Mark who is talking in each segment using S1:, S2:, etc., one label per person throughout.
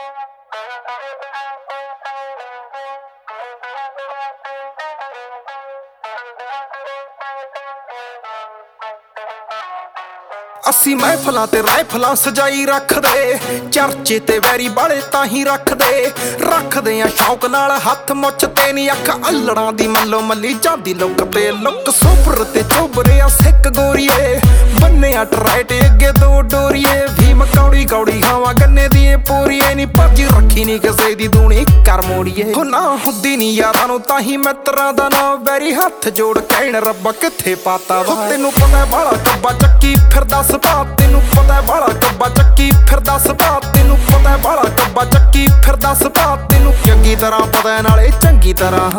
S1: ਅਸੀਂ ਮਹਿਫਲਾਂ ਤੇ ਰਾਈਫਲਾਂ ਸਜਾਈ ਰੱਖਦੇ, ਚਰਚੇ ਤੇ ਵੈਰੀ ਬਾਲੇ ਤਾਂ ਹੀ ਰੱਖਦੇ ਆ ਸ਼ੌਕ ਨਾਲ ਹੱਥ ਮੁੱਛ ਤੇ ਨੀ ਅੱਖ ਅਲੜਾਂ ਦੀ ਮੱਲੋ ਮੱਲੀ ਜਾਂਦੀ ਲੁੱਕ ਤੇ ਲੁੱਕ ਸੁਪਰ ਤੇ ਚੋਬਰੇ ਆ ਸਿੱਕ ਗੋਰੀਏ ਬੰਨਿਆ ਟਰਾਈਟ ਅੱਗੇ ਦੋ ਡੋਰੀਏ ਵੀ ਮਕੌੜੀ ਕੌੜੀ ਖਾਵਾਂ ਗੰਨੇ ਦੀ ਪੂਰੀਏ ਨੀ ਭੱਜ ਰੱਖੀ ਨੀ ਕਿਸੇ ਦੀ ਦੂਣੀ ਕਰ ਮੋੜੀਏ ਹੋ ਨਾ ਹੁੰਦੀ ਨੀ ਯਾਰਾਂ ਨੂੰ ਤਾਂ ਹੀ ਮਿੱਤਰਾਂ ਦਾ ਨਾ ਵੈਰੀ ਹੱਥ ਜੋੜ ਕਹਿਣ ਰੱਬਾ ਕਿੱਥੇ ਪਾਤਾ ਵਾ ਤੈਨੂੰ ਪਤਾ ਬਾਲਾ ਕੱਬਾ ਚੱਕੀ ਫਿਰਦਾ ਸੁਭਾਅ ਤੈਨੂੰ ਪਤਾ ਬਾਲਾ ਕੱਬਾ ਚੱਕੀ ਫਿਰਦਾ ਸੁਭਾਅ ਤੈਨੂੰ ਪਤਾ ਬਾਲਾ ਕੱਬਾ ਚੱਕੀ ਫਿਰਦਾ ਸੁਭਾਅ ਤੈਨੂੰ ਚੰਗੀ ਤਰ੍ਹਾਂ ਪਤਾ ਨਾਲੇ ਚੰਗੀ ਤਰ੍ਹਾਂ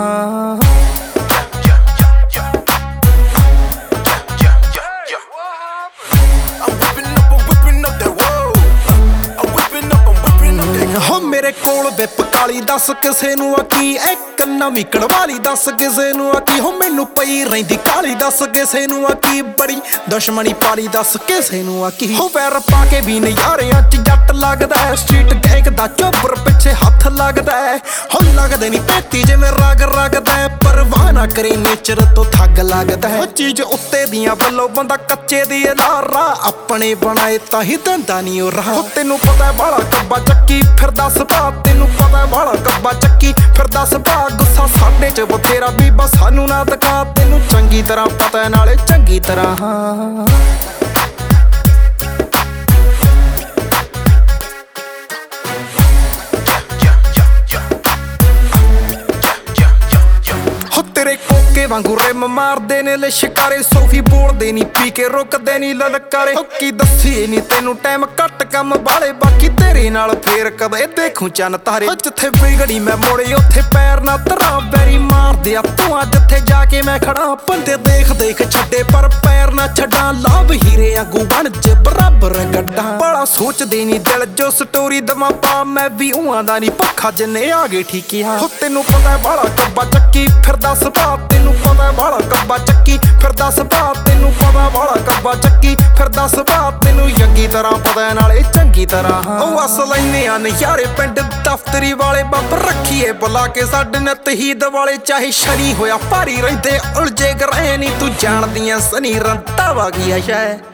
S1: ਹੋ ਮੇਰੇ ਕੋਲ ਵਿਪ ਕਾਲੀ ਦੱਸ ਕਿਸੇ ਨੂੰ ਆ ਕੀ ਇੱਕ ਨਵੀਂ ਕੜਵਾਲੀ ਦੱਸ ਕਿਸੇ ਨੂੰ ਆ ਕੀ ਹੋ ਮੈਨੂੰ ਪਈ ਰਹਿੰਦੀ ਕਾਲੀ ਦੱਸ ਕਿਸੇ ਨੂੰ ਆ ਕੀ ਬੜੀ ਦੁਸ਼ਮਣੀ ਪਾਲੀ ਦੱਸ ਕਿਸੇ ਨੂੰ ਆ ਕੀ ਹੋ ਵੈਰ ਪਾ ਕੇ ਵੀ ਨਜ਼ਾਰਿਆਂ ਚ ਜੱਟ ਲੱਗਦਾ ਸਟਰੀਟ ਗੈਂਗ ਦਾ ਚੋਬਰ ਪਿੱਛੇ ਹੱਥ ਲੱਗਦਾ ਹੋ ਲੱਗਦੇ ਨੀ ਪੇਤੀ ਜਿਵੇਂ ਰਗ ਰਗਦਾ ਪਰਵਾਹ ਨਾ ਕਰੇ ਨੇਚਰ ਤੋਂ ਠੱਗ ਲੱਗਦਾ ਉਹ ਚੀਜ਼ ਉੱਤੇ ਦੀਆਂ ਵੱਲੋਂ ਬੰਦਾ ਕੱਚੇ ਦੀ ਲਾਰਾ ਆਪਣੇ ਬਣਾਏ ਤਾਂ ਹੀ ਦੰਦਾ ਨਹੀਂ ਉਹ ਰਹਾ ਤੈਨੂੰ ਪਤਾ ਬਾਲਾ ਕੱਬਾ ਚੱਕੀ ਫਿਰਦਾ ਸੁਭਾਅ ਤੈਨੂੰ ਪਤਾ ਬਾਲਾ ਕੱਬਾ ਚੱਕੀ ਫਿਰਦਾ ਸੁਭਾਅ ਗੁੱਸਾ ਸਾਡੇ ਚ ਬਥੇਰਾ ਬੀਬਾ ਸਾਨੂੰ ਨਾ ਤਕਾ ਤੈਨੂੰ ਚੰਗੀ ਤਰ੍ਹਾਂ ਪਤਾ ਨਾਲੇ ਚੰਗੀ ਤਰ੍ਹਾਂ ਤੇਰੇ ਕੋਕੇ ਵਾਂਗੂ ਰਿਮ ਮਾਰਦੇ ਨੇ ਲਿਸ਼ਕਾਰੇ ਸੋਫੀ ਬੋਲਦੇ ਨੀ ਪੀ ਕੇ ਰੁਕਦੇ ਨੀ ਲਲਕਾਰੇ ਕੀ ਦੱਸੀਏ ਨੀ ਤੈਨੂੰ ਟਾਈਮ ਘੱਟ ਕੰਮ ਵਾਲੇ ਬਾਕੀ ਤੇਰੇ ਨਾਲ ਫੇਰ ਕਦੇ ਦੇਖੂ ਚੰਨ ਤਾਰੇ ਜਿੱਥੇ ਵਿਗੜੀ ਮੈਂ ਮੋੜੇ ਉੱਥੇ ਪੈਰ ਨਾ ਧਰਾਂ ਬੈਰੀ ਮਾਰਦੇ ਆ ਤੂੰ ਜਿੱਥੇ ਜਾ ਕੇ ਮੈਂ ਖੜਾ ਬੰਦੇ ਦੇਖ ਦੇਖ ਛੱਡੇ ਪਰ ਪੈਰ ਨਾ ਛੱਡਾਂ ਲਾਭ ਹੀਰੇ ਆਗੂ ਬਣ ਜੇ ਬਰਾਬਰ ਗੱਡਾ ਬੜਾ ਸੋਚਦੇ ਨੀ ਦਿਲ ਜੋ ਸਟੋਰੀ ਦਵਾਂ ਪਾ ਮੈਂ ਵੀ ਉਹਾਂ ਦਾ ਨੀ ਪੱਖਾ ਜਿੰਨੇ ਆ ਗਏ ਠੀਕਿਆ ਹੋ ਤੈਨੂੰ ਪਤਾ ਬਾਲਾ ਕੱਬਾ ਚੱਕੀ ਫਿਰਦਾ ਸੁਭਾਅ ਤੈਨੂੰ ਪਤਾ ਬਾਲਾ ਕੱਬਾ ਚੱਕੀ ਫਿਰਦਾ ਸੁਭਾਅ ਤੈਨੂੰ ਪਤਾ ਬਾਲਾ ਕੱਬਾ ਚੱਕੀ ਫਿਰਦਾ ਸੁਭਾਅ ਤੈਨੂੰ ਚੰਗੀ ਤਰ੍ਹਾਂ ਪਤਾ ਨਾਲੇ ਚੰਗੀ ਤਰ੍ਹਾਂ ਉਹ ਅਸ ਲੈਨੇ ਆ ਨਜ਼ਾਰੇ ਪਿੰਡ ਦਫ਼ਤਰੀ ਵਾਲੇ ਬੱਬ ਰੱਖੀਏ ਬੁਲਾ ਕੇ ਸਾਡੇ ਨਿੱਤ ਹੀ ਦਿਵਾਲੇ ਚਾਹੇ ਸ਼ਨੀ ਹੋਇਆ ਭਾਰੀ ਰਹਿੰਦੇ ਉਲਝੇ ਗਰੇ ਨੀ ਤੂੰ ਜਾਣਦੀਆਂ ਸਨੀ ਰੰਤਾ ਵਾ ਗਿਆ ਸ਼ੈ